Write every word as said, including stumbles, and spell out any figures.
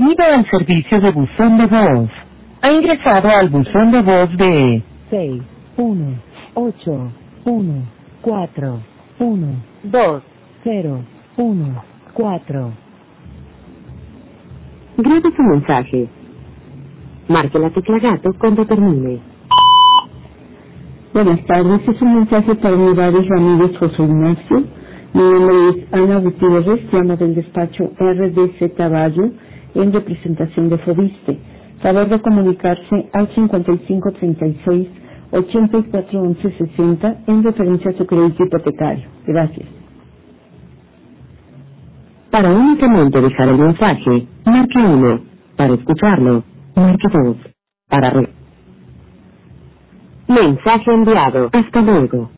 Bienvenido al servicio de buzón de voz. Ha ingresado al buzón de voz de seis, uno, ocho, uno, cuatro, uno, dos, cero, uno, cuatro. Grabe su mensaje. Marque la tecla gato cuando termine. Buenas tardes, es un mensaje para mi David Ramírez José Ignacio. Mi nombre es Ana Gutiérrez, llamo del despacho R D Z Valle en representación de Fobiste. Favor de comunicarse al cincuenta y cinco treinta y seis ochenta y cuatro once sesenta en referencia a su crédito hipotecario. Gracias. Para únicamente dejar el mensaje, marque uno. Para escucharlo, marque dos. Para re... Mensaje enviado. Hasta luego.